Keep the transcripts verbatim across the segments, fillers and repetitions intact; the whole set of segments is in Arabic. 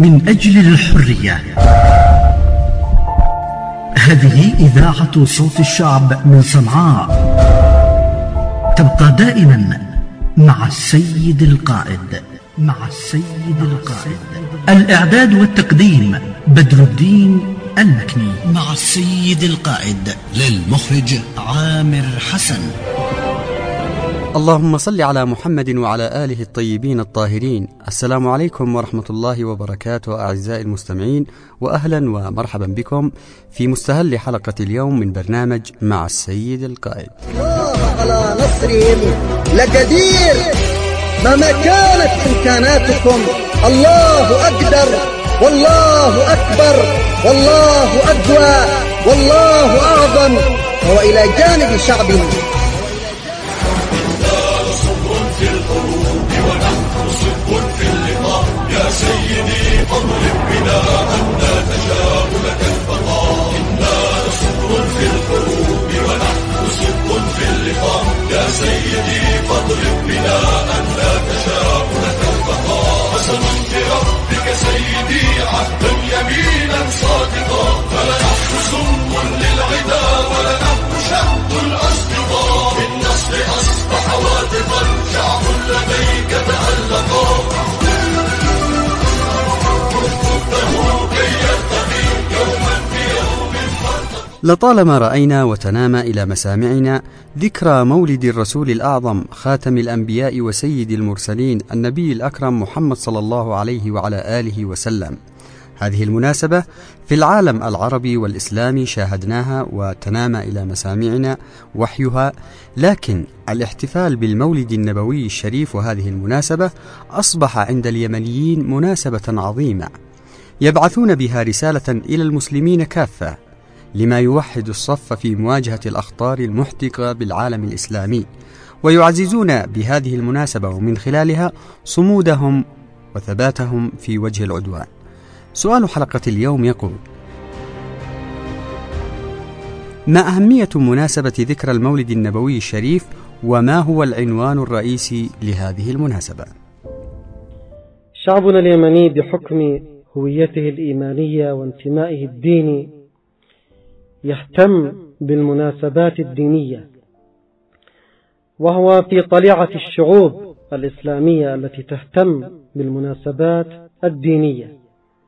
من أجل الحرية. هذه إذاعة صوت الشعب من صنعاء، تبقى دائما مع السيد القائد. مع السيد القائد. الإعداد والتقديم بدر الدين المكني. مع السيد القائد للمخرج عامر حسن. اللهم صل على محمد وعلى آله الطيبين الطاهرين. السلام عليكم ورحمة الله وبركاته أعزائي المستمعين، وأهلا ومرحبا بكم في مستهل حلقة اليوم من برنامج مع السيد القائد. الله على نصرهم لقدير، مهما كانت إمكاناتكم الله أقدر والله أكبر والله أقوى والله أعظم، وهو إلى جانب شعبنا. في الحروب ونحن صدق في اللقاء، يا سيدي فاضرب بنا أن لا تشاء لك البقاء. إنا لصبر في الحروب ونحن صدق في اللقاء، يا سيدي فاضرب بنا أن لا تشاء لك البقاء. قسما بربك سيدي عهدا يمينا صادقا، فلنحن سم للعدا ولنحن شهد الأصدقاء. بالنصر أصبح واثقا شعب لديك تألقا، كفه كي يرتقي يوما بيوم فرقا. لطالما رأينا وتنامى إلى مسامعنا ذكرى مولد الرسول الأعظم خاتم الأنبياء وسيد المرسلين النبي الأكرم محمد صلى الله عليه وعلى آله وسلم. هذه المناسبة في العالم العربي والإسلامي شاهدناها وتنامى إلى مسامعنا وحيها، لكن الاحتفال بالمولد النبوي الشريف وهذه المناسبة أصبح عند اليمنيين مناسبة عظيمة يبعثون بها رسالة إلى المسلمين كافة، لما يوحد الصف في مواجهة الأخطار المحتقة بالعالم الإسلامي، ويعززون بهذه المناسبة ومن خلالها صمودهم وثباتهم في وجه العدوان. سؤال حلقة اليوم يقول: ما أهمية مناسبة ذكرى المولد النبوي الشريف، وما هو العنوان الرئيسي لهذه المناسبة؟ شعبنا اليمني بحكم هويته الإيمانية وانتمائه الديني يهتم بالمناسبات الدينية، وهو في طليعة الشعوب الإسلامية التي تهتم بالمناسبات الدينية.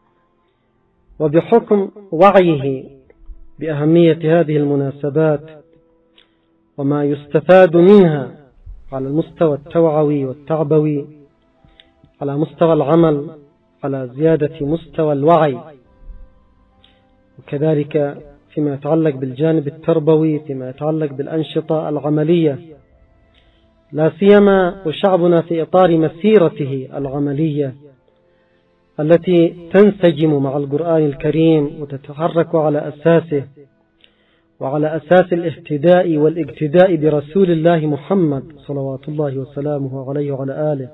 وبحكم وعيه بأهمية هذه المناسبات وما يستفاد منها على المستوى التوعوي والتعبوي، على مستوى العمل، على زيادة مستوى الوعي، وكذلك فيما يتعلق بالجانب التربوي، فيما يتعلق بالأنشطة العملية، لا سيما وشعبنا في إطار مسيرته العملية التي تنسجم مع القرآن الكريم وتتحرك على أساسه وعلى أساس الاهتداء والاقتداء برسول الله محمد صلوات الله وسلامه عليه وعلى آله.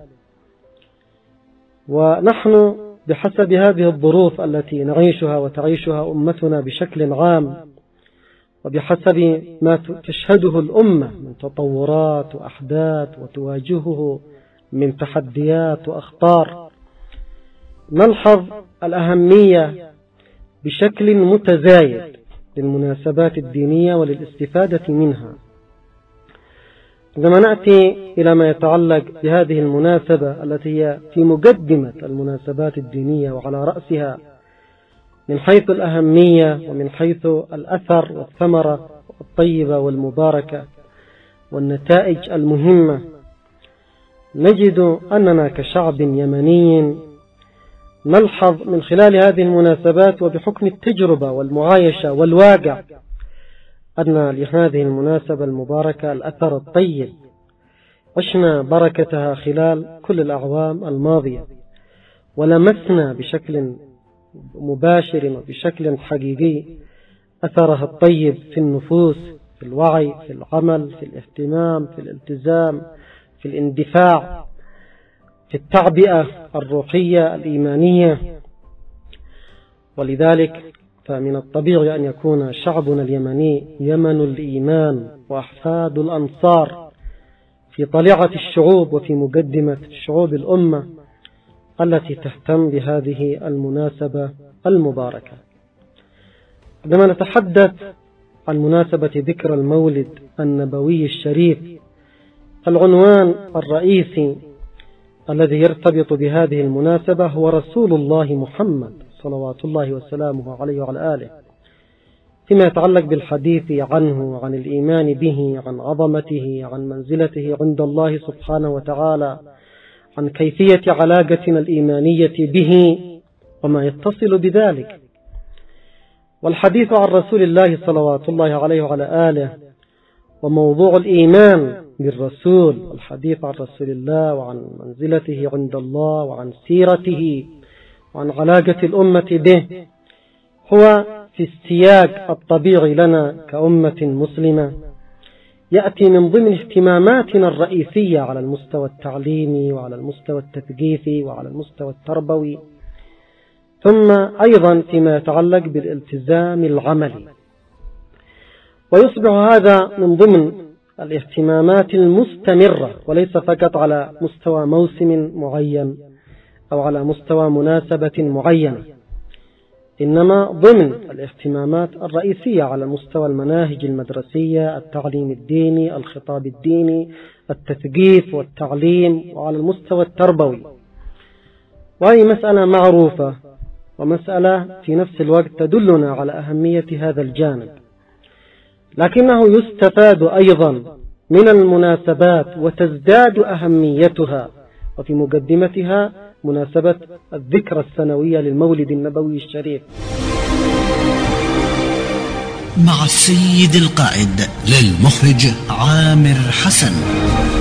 ونحن بحسب هذه الظروف التي نعيشها وتعيشها أمتنا بشكل عام، وبحسب ما تشهده الأمة من تطورات وأحداث وتواجهه من تحديات وأخطار، نلحظ الأهمية بشكل متزايد للمناسبات الدينية وللاستفادة منها. عندما نأتي إلى ما يتعلق بهذه المناسبة التي هي في مقدمة المناسبات الدينية وعلى رأسها من حيث الأهمية ومن حيث الأثر والثمرة الطيبة والمباركة والنتائج المهمة، نجد أننا كشعب يمني نلحظ من خلال هذه المناسبات وبحكم التجربة والمعايشة والواقع أن لهذه المناسبة المباركة الأثر الطيب، عشنا بركتها خلال كل الأعوام الماضية، ولمسنا بشكل مباشر وبشكل حقيقي أثرها الطيب في النفوس، في الوعي، في العمل، في الاهتمام، في الالتزام، في الاندفاع، في التعبئة الروحية الإيمانية. ولذلك فمن الطبيعي أن يكون شعبنا اليمني يمن الإيمان وأحفاد الأنصار في طليعة الشعوب وفي مقدمة شعوب الأمة التي تهتم بهذه المناسبة المباركة. عندما نتحدث عن مناسبة ذكرى المولد النبوي الشريف، العنوان الرئيسي الذي يرتبط بهذه المناسبة هو رسول الله محمد صلوات الله وسلامه عليه وعلى آله، فيما يتعلق بالحديث عنه، عن الإيمان به، عن عظمته، عن منزلته عند الله سبحانه وتعالى، عن كيفية علاقتنا الإيمانية به وما يتصل بذلك. والحديث عن رسول الله صلوات الله عليه وعلى آله وموضوع الإيمان بالرسول، والحديث عن رسول الله وعن منزلته عند الله وعن سيرته وعن علاقة الأمة به هو في السياق الطبيعي لنا كأمة مسلمة، يأتي من ضمن اهتماماتنا الرئيسية على المستوى التعليمي وعلى المستوى التثقيفي وعلى المستوى التربوي، ثم أيضا فيما يتعلق بالالتزام العملي. ويصبح هذا من ضمن الاهتمامات المستمرة، وليس فقط على مستوى موسم معين أو على مستوى مناسبة معينة، إنما ضمن الاهتمامات الرئيسية على مستوى المناهج المدرسية، التعليم الديني، الخطاب الديني، التثقيف والتعليم، وعلى المستوى التربوي. وهي مسألة معروفة ومسألة في نفس الوقت تدلنا على أهمية هذا الجانب، لكنه يستفاد أيضا من المناسبات وتزداد أهميتها، وفي مقدمتها مناسبة الذكرى السنوية للمولد النبوي الشريف. مع السيد القائد للمخرج عامر حسن.